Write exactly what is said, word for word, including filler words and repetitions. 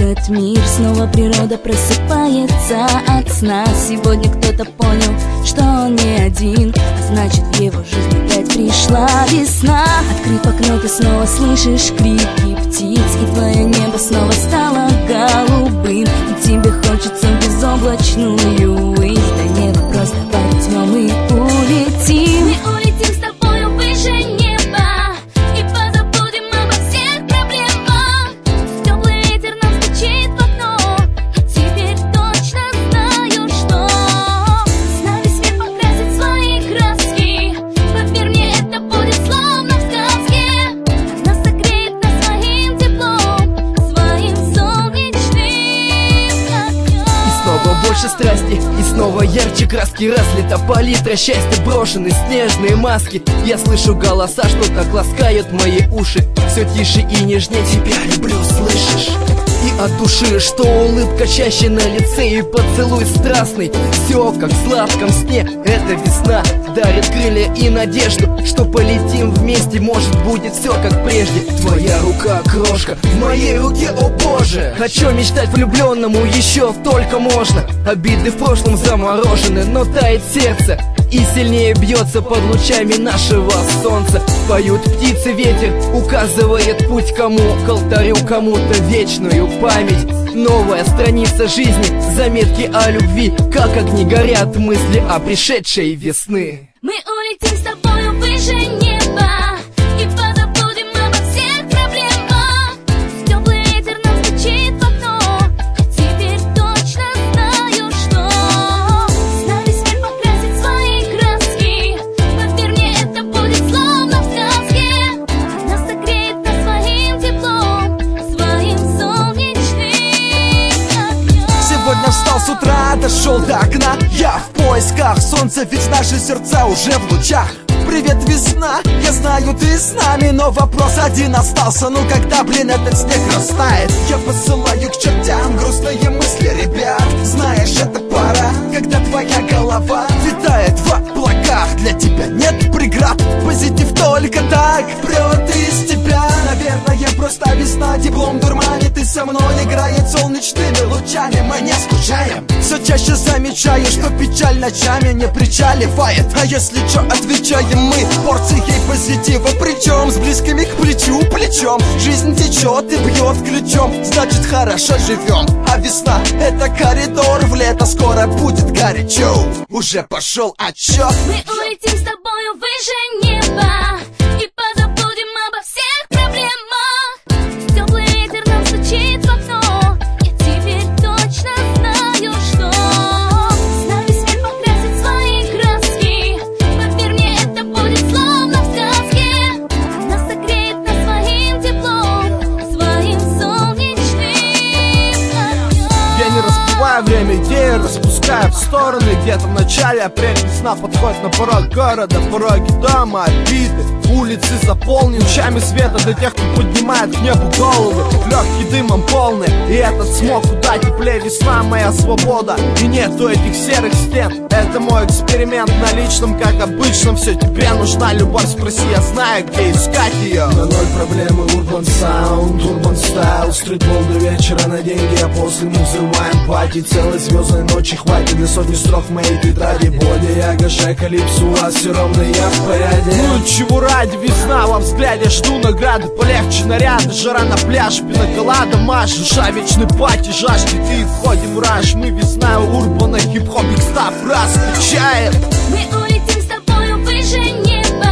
этот мир. Снова природа просыпается от сна. Сегодня кто-то понял, что он не один, а значит в его жизнь опять пришла весна. Открыв окно, ты снова слышишь крики птиц, и твое небо снова стало голубым. И тебе хочется безоблачную высь, до неба просто возьмем и улетим. Мы улетим с тобою выше неба и позабудем обо всех проблемах. Теплый ветер нам стучит в окно, и теперь точно знаю, что с нами свет покрасит свои краски. Поверь мне, это будет словно в сказке. Нас согреет нас своим теплом, своим солнечным огнем. И снова больше страсти, и снова ярче краски. Разлита палитра счастья, брошены снежные маски. Я слышу голоса, что так ласкают мои уши. Все тише и нежнее тебя люблю, слышишь? И от души, что улыбка чаще на лице, и поцелуй страстный. Все как в сладком сне, эта весна дарит крылья и надежду, что полетим вместе, может будет все как прежде. Твоя рука, крошка, в моей руке, о боже. О чем мечтать влюбленному еще только можно. Обиды в прошлом заморожены, но тает сердце и сильнее бьется под лучами нашего солнца. Поют птицы, ветер указывает путь кому, к алтарю, кому-то вечную память. Новая страница жизни, заметки о любви, как огни горят мысли о пришедшей весны. Мы улетим с тобою выше неба и позабудем обо всех проблемах. Теплый ветер нам стучит в окно, и теперь точно знаю, что с нами свет покрасит свои краски. Поверь мне, это будет словно в сказке. Нас согреет нас своим теплом, своим солнечным огнем. Сегодня встал с утра, дошел до окна. Я в поисках солнца, ведь наши сердца уже в лучах. Привет, весна, я знаю, ты с нами, но вопрос один остался. Ну когда, блин, этот снег растает? Я посылаю к чертям грустные мысли, ребят. Знаешь, это пора, когда твоя голова летает в облаках. Для тебя нет преград, позитив только так прет из тебя. Наверное, просто весна теплом дурманит, и со мной играет солнечными лучами. Мы не скучаем. Все чаще замечаю, что печаль ночами не причаливает. А если чё, отвечаем мы порцией позитива, причем с близкими к плечу плечом. Жизнь течет и бьет ключом, значит хорошо живем. А весна — это коридор в лето, скоро будет горячо. Уже пошел отчет. Мы улетим с тобою выше неба и позабудем обо всех проблемах. Теплый ветер нам стучит в окно, я теперь точно знаю, что с нами свет покрасит свои краски. Поверь мне, это будет словно в сказке. Нас согреет нас своим теплом, своим солнечным огнем. Я не разбиваю время, идеи распускаю в стороны. Где-то в начале апреля весна подходит на порог города. Пороги дома, обиды, улицы заполнены лучами света для тех, кто поднимает к небу головы. Легкий дымом полный, и этот смог куда теплее. Весна — моя свобода, и нету этих серых стен. Это мой эксперимент на личном, как обычно. Все, тебе нужна любовь, спроси, я знаю, где искать ее. На ноль проблемы, урбан саунд, урбан стайл. Стритбол до вечера на деньги, а после мы взрываем пати. Целой звездной ночи хватит для сотни строк в моей тетради. Боди, я гашай калипсу, у вас все ровно, я в порядке. Ну чего ради, весна во взгляде, жду награды. Полегче наряды, жара на пляж, пиноколада, маш. Душа вечный пати, жаждет и входим в раж. Мы весна, урбана, хип-хоп, икстав, раз встречает. Мы улетим с тобою выше неба